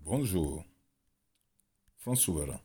Bonjour, Front Souverain.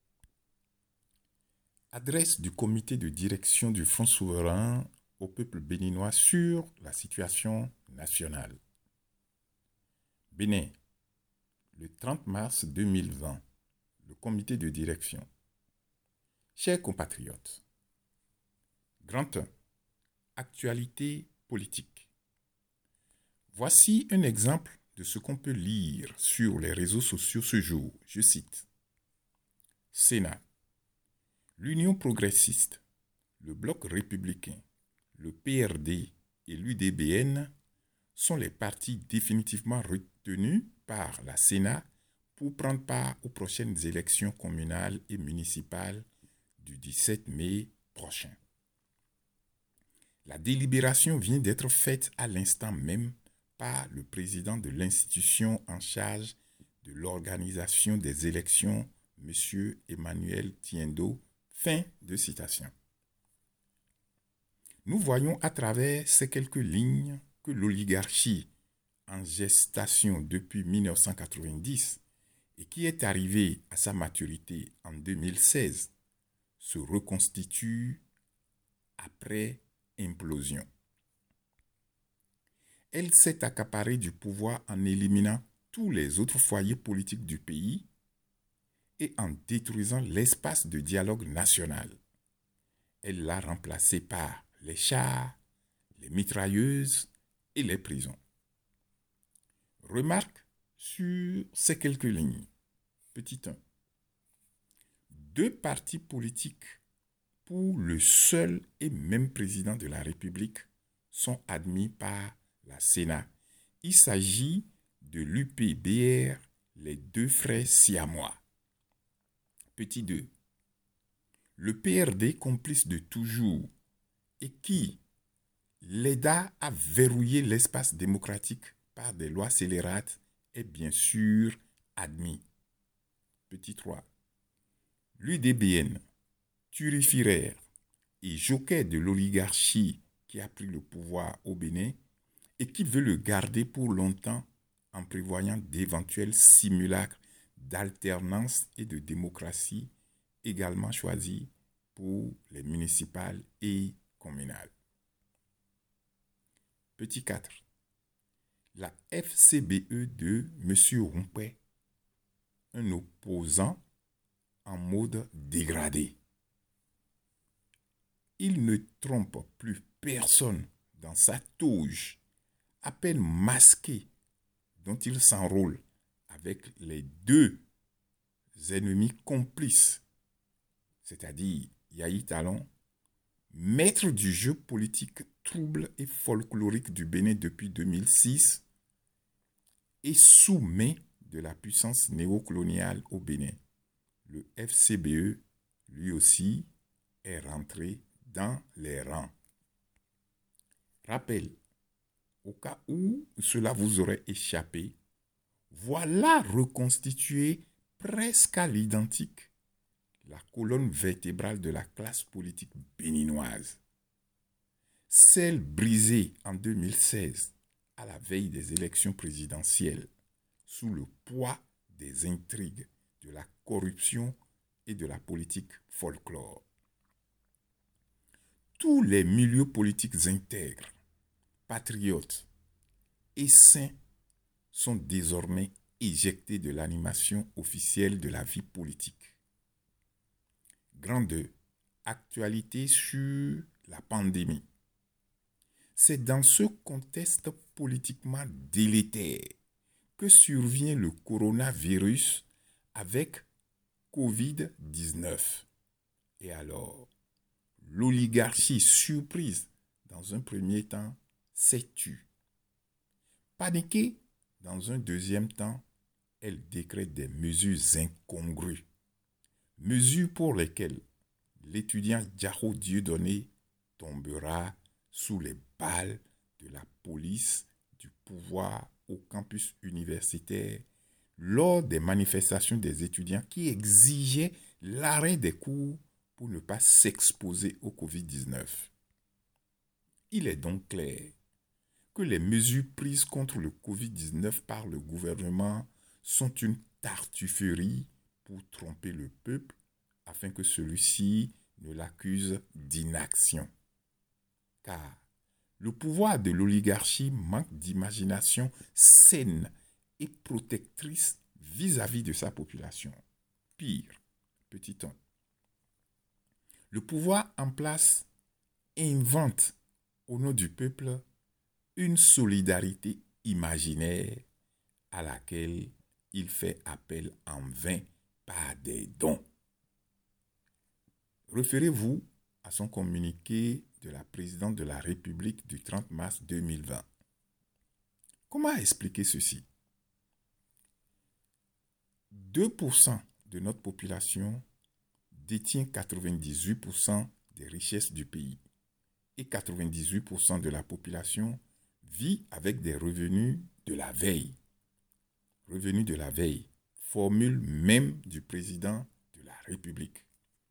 Adresse du comité de direction du Front Souverain au peuple béninois sur la situation nationale. Bénin, le 30 mars 2020, le comité de direction. Chers compatriotes, Grand 1, actualité politique. Voici un exemple de ce qu'on peut lire sur les réseaux sociaux ce jour. Je cite. Sénat. L'Union progressiste, le Bloc républicain, le PRD et l'UDBN sont les partis définitivement retenus par la Sénat pour prendre part aux prochaines élections communales et municipales du 17 mai prochain. La délibération vient d'être faite à l'instant même par le président de l'institution en charge de l'organisation des élections, M. Emmanuel Tiendo. Fin de citation. Nous voyons à travers ces quelques lignes que l'oligarchie en gestation depuis 1990 et qui est arrivée à sa maturité en 2016 se reconstitue après implosion. Elle s'est accaparée du pouvoir en éliminant tous les autres foyers politiques du pays et en détruisant l'espace de dialogue national. Elle l'a remplacé par les chars, les mitrailleuses et les prisons. Remarque sur ces quelques lignes. Petit 1. 2 partis politiques pour le seul et même président de la République sont admis par la Sénat. Il s'agit de l'UPBR, les 2 frères siamois. Petit 2. Le PRD, complice de toujours et qui l'aida à verrouiller l'espace démocratique par des lois scélérates, est bien sûr admis. Petit 3. L'UDBN, turiféraire et joker de l'oligarchie qui a pris le pouvoir au Bénin et qui veut le garder pour longtemps en prévoyant d'éventuels simulacres d'alternance et de démocratie également choisis pour les municipales et communales. Petit 4. La FCBE de M. Rumpé, un opposant en mode dégradé. Il ne trompe plus personne dans sa touche, à peine masquée, dont il s'enrôle avec les 2 ennemis complices, c'est-à-dire Yahi Talon, maître du jeu politique trouble et folklorique du Bénin depuis 2006 et sous-main de la puissance néocoloniale au Bénin. Le FCBE, lui aussi, est rentré dans les rangs. Rappel, au cas où cela vous aurait échappé, voilà reconstituée presque à l'identique la colonne vertébrale de la classe politique béninoise. Celle brisée en 2016 à la veille des élections présidentielles sous le poids des intrigues, de la corruption et de la politique folklore. Tous les milieux politiques intègres, patriotes et sains sont désormais éjectés de l'animation officielle de la vie politique. Grand 2. Actualité sur la pandémie. C'est dans ce contexte politiquement délétère que survient le coronavirus avec Covid-19. Et alors, l'oligarchie surprise dans un premier temps s'est tue. Paniquée dans un deuxième temps, elle décrète des mesures incongrues. Mesures pour lesquelles l'étudiant Diaro Dieudonné tombera sous les balles de la police du pouvoir au campus universitaire lors des manifestations des étudiants qui exigeaient l'arrêt des cours pour ne pas s'exposer au Covid-19. Il est donc clair que les mesures prises contre le Covid-19 par le gouvernement sont une tartufferie pour tromper le peuple afin que celui-ci ne l'accuse d'inaction. Car le pouvoir de l'oligarchie manque d'imagination saine et protectrice vis-à-vis de sa population. Pire, petit 1. Le pouvoir en place invente au nom du peuple une solidarité imaginaire à laquelle il fait appel en vain par des dons. Référez-vous à son communiqué de la présidente de la République du 30 mars 2020. Comment expliquer ceci? 2% de notre population détient 98% des richesses du pays et 98% de la population vit avec des revenus de la veille. Revenus de la veille, formule même du président de la République.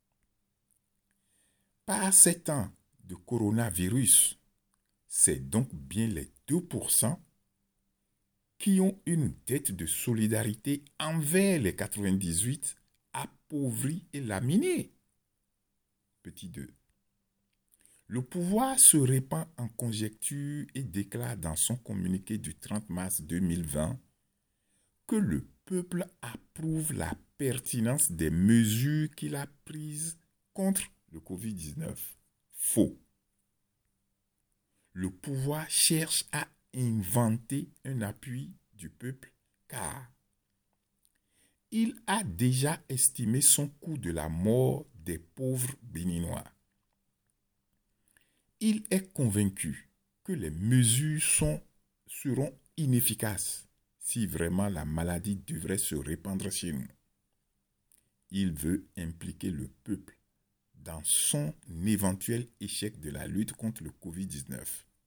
Par ces temps de coronavirus, c'est donc bien les 2% qui ont une dette de solidarité envers les 98 appauvris et laminés. Petit 2. Le pouvoir se répand en conjecture et déclare dans son communiqué du 30 mars 2020 que le peuple approuve la pertinence des mesures qu'il a prises contre le Covid-19. Faux. Le pouvoir cherche à inventer un appui du peuple car il a déjà estimé son coût de la mort des pauvres béninois. Il est convaincu que les mesures seront inefficaces si vraiment la maladie devrait se répandre chez nous. Il veut impliquer le peuple dans son éventuel échec de la lutte contre le Covid-19.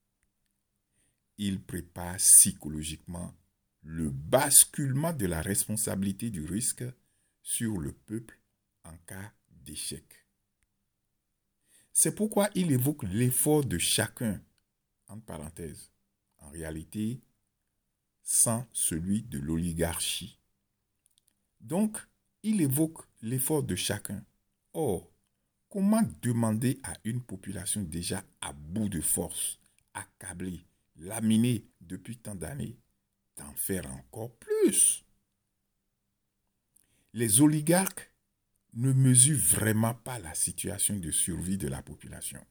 Il prépare psychologiquement le basculement de la responsabilité du risque sur le peuple en cas d'échec. C'est pourquoi il évoque l'effort de chacun, entre parenthèses, en réalité, sans celui de l'oligarchie. Donc, il évoque l'effort de chacun. Or, comment demander à une population déjà à bout de force, accablée, laminée depuis tant d'années, d'en faire encore plus? Les oligarques ne mesurent vraiment pas la situation de survie de la population.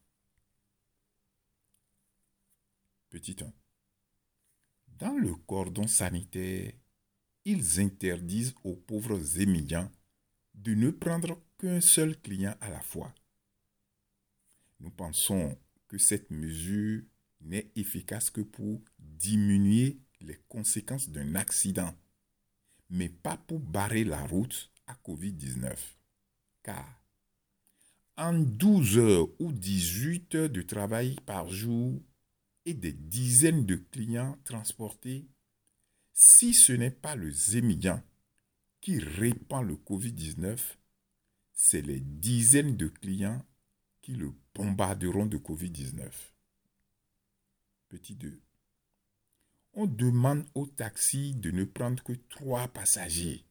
Petit 1. Dans le cordon sanitaire, ils interdisent aux pauvres émigrants de ne prendre qu'un seul client à la fois. Nous pensons que cette mesure n'est efficace que pour diminuer les conséquences d'un accident, mais pas pour barrer la route à Covid-19. Car en 12 heures ou 18 heures de travail par jour et des dizaines de clients transportés, si ce n'est pas le émigrant qui répand le Covid-19, c'est les dizaines de clients qui le bombarderont de Covid-19. Petit 2. On demande au taxi de ne prendre que 3 passagers.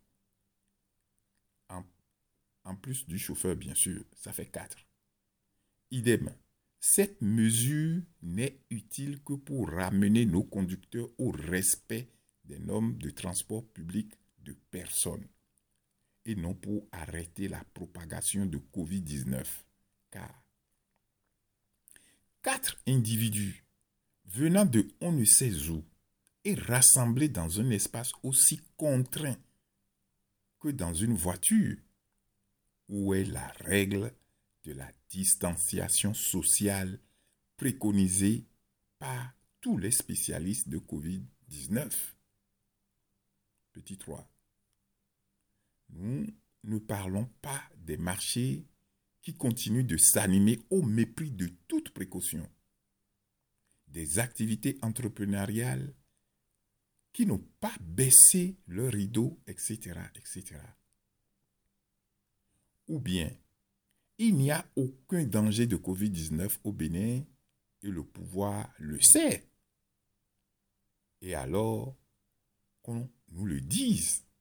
En plus du chauffeur, bien sûr, ça fait 4. Idem, cette mesure n'est utile que pour ramener nos conducteurs au respect des normes de transport public de personnes et non pour arrêter la propagation de Covid-19. Car 4 individus venant de on ne sait où et rassemblés dans un espace aussi contraint que dans une voiture, où est la règle de la distanciation sociale préconisée par tous les spécialistes de Covid-19? Petit 3. Nous ne parlons pas des marchés qui continuent de s'animer au mépris de toute précaution, des activités entrepreneuriales qui n'ont pas baissé leur rideau, etc., etc. Ou bien, il n'y a aucun danger de Covid-19 au Bénin et le pouvoir le sait. Et alors, qu'on nous le dise.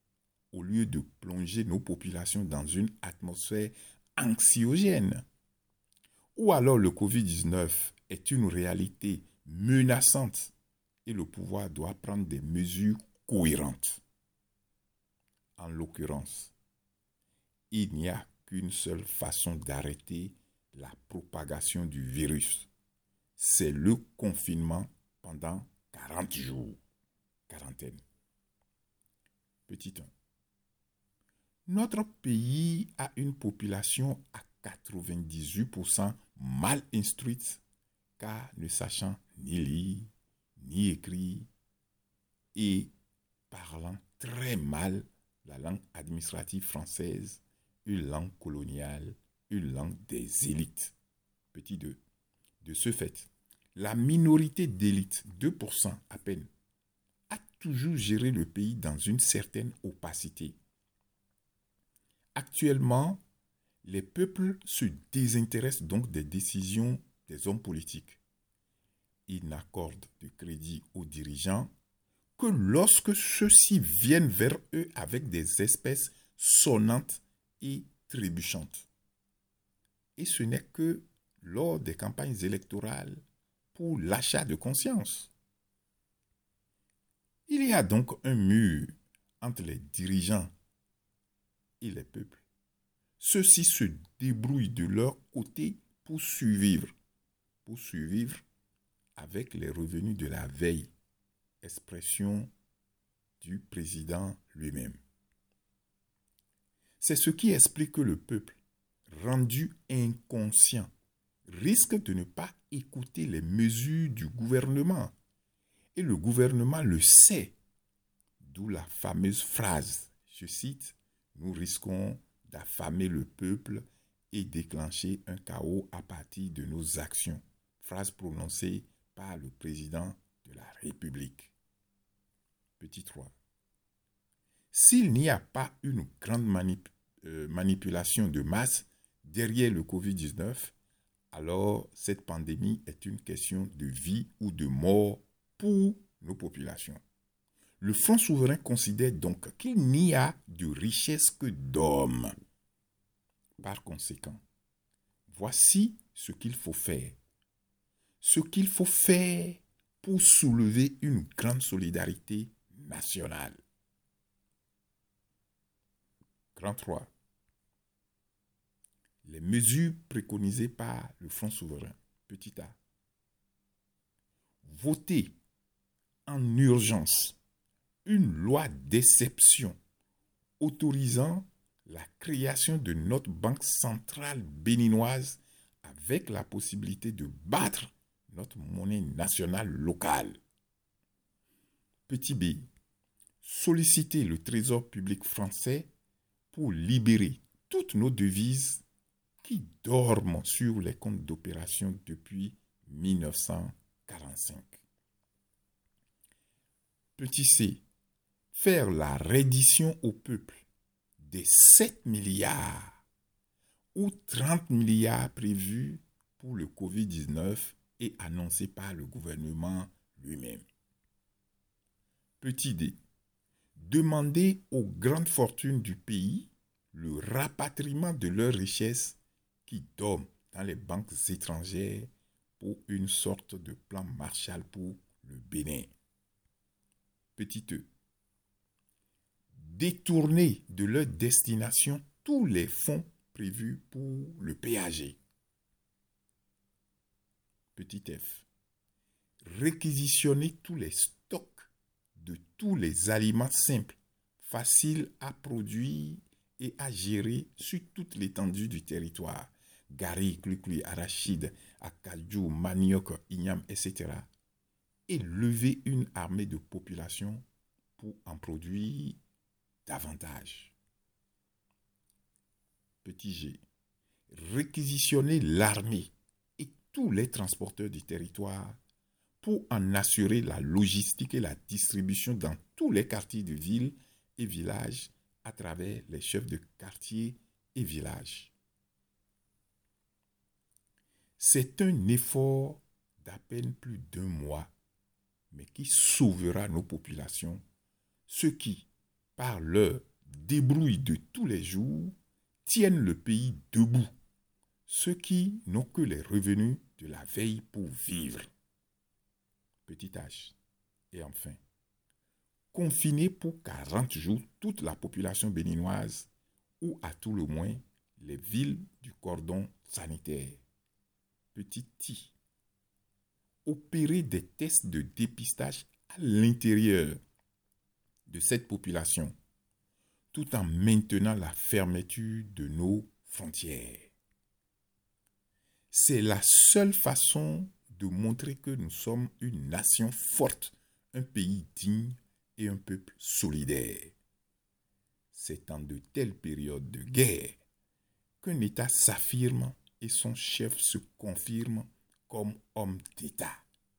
au lieu de plonger nos populations dans une atmosphère anxiogène. Ou alors le Covid-19 est une réalité menaçante et le pouvoir doit prendre des mesures cohérentes. En l'occurrence, il n'y a qu'une seule façon d'arrêter la propagation du virus. C'est le confinement pendant 40 jours. Quarantaine. Petit 1. Notre pays a une population à 98% mal instruite, car ne sachant ni lire, ni écrire, et parlant très mal la langue administrative française, une langue coloniale, une langue des élites. Petit 2. De ce fait, la minorité d'élite, 2% à peine, a toujours géré le pays dans une certaine opacité. Actuellement, les peuples se désintéressent donc des décisions des hommes politiques. Ils n'accordent de crédit aux dirigeants que lorsque ceux-ci viennent vers eux avec des espèces sonnantes et trébuchantes. Et ce n'est que lors des campagnes électorales pour l'achat de conscience. Il y a donc un mur entre les dirigeants et les peuples. Ceux-ci se débrouillent de leur côté pour survivre avec les revenus de la veille, expression du président lui-même. C'est ce qui explique que le peuple, rendu inconscient, risque de ne pas écouter les mesures du gouvernement. Et le gouvernement le sait. D'où la fameuse phrase, je cite, « Nous risquons d'affamer le peuple et déclencher un chaos à partir de nos actions », phrase prononcée par le président de la République. Petit 3. S'il n'y a pas une grande manipulation de masse derrière le Covid-19, alors cette pandémie est une question de vie ou de mort pour nos populations. Le Front souverain considère donc qu'il n'y a de richesse que d'hommes. Par conséquent, voici ce qu'il faut faire. Ce qu'il faut faire pour soulever une grande solidarité nationale. Grand 3. Les mesures préconisées par le Front souverain. Petit a. Voter en urgence une loi d'exception autorisant la création de notre banque centrale béninoise avec la possibilité de battre notre monnaie nationale locale. Petit b. Solliciter le Trésor public français pour libérer toutes nos devises qui dorment sur les comptes d'opération depuis 1945. Petit c. Faire la reddition au peuple des 7 milliards ou 30 milliards prévus pour le Covid-19 et annoncés par le gouvernement lui-même. Petit d. Demander aux grandes fortunes du pays le rapatriement de leurs richesses qui dorment dans les banques étrangères pour une sorte de plan Marshall pour le Bénin. Petit e. Détourner de leur destination tous les fonds prévus pour le péage. Petit f. Réquisitionner tous les stocks de tous les aliments simples, faciles à produire et à gérer sur toute l'étendue du territoire. Gari, cluclui, arachide, acajou, manioc, igname, etc. Et lever une armée de population pour en produire davantage. Petit g. Réquisitionner l'armée et tous les transporteurs du territoire pour en assurer la logistique et la distribution dans tous les quartiers de ville et villages à travers les chefs de quartier et villages. C'est un effort d'à peine plus d'1 mois, mais qui sauvera nos populations, ceux qui, par leur débrouilles de tous les jours tiennent le pays debout. Ceux qui n'ont que les revenus de la veille pour vivre. Petit H. Et enfin, confiner pour 40 jours toute la population béninoise ou à tout le moins les villes du cordon sanitaire. Petit I. Opérer des tests de dépistage à l'intérieur de cette population, tout en maintenant la fermeture de nos frontières. C'est la seule façon de montrer que nous sommes une nation forte, un pays digne et un peuple solidaire. C'est en de telles périodes de guerre qu'un État s'affirme et son chef se confirme comme homme d'État.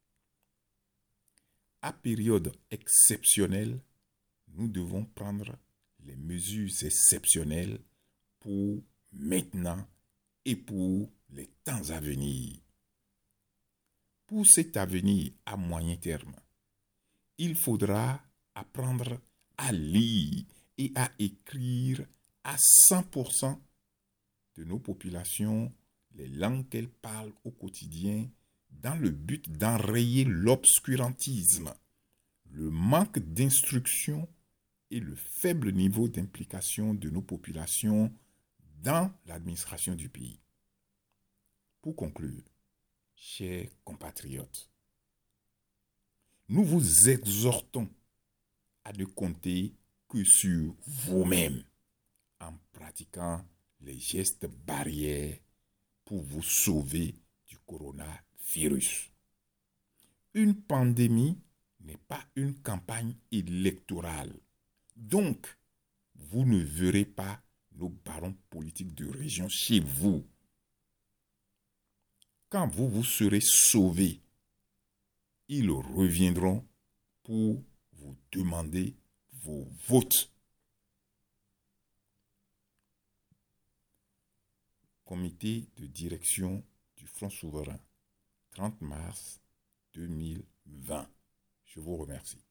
À période exceptionnelle, nous devons prendre les mesures exceptionnelles pour maintenant et pour les temps à venir. Pour cet avenir à moyen terme, il faudra apprendre à lire et à écrire à 100% de nos populations les langues qu'elles parlent au quotidien dans le but d'enrayer l'obscurantisme, le manque d'instruction et le faible niveau d'implication de nos populations dans l'administration du pays. Pour conclure, chers compatriotes, nous vous exhortons à ne compter que sur vous-même en pratiquant les gestes barrières pour vous sauver du coronavirus. Une pandémie n'est pas une campagne électorale. Donc, vous ne verrez pas nos barons politiques de région chez vous. Quand vous serez sauvés, ils reviendront pour vous demander vos votes. Comité de direction du Front souverain, 30 mars 2020. Je vous remercie.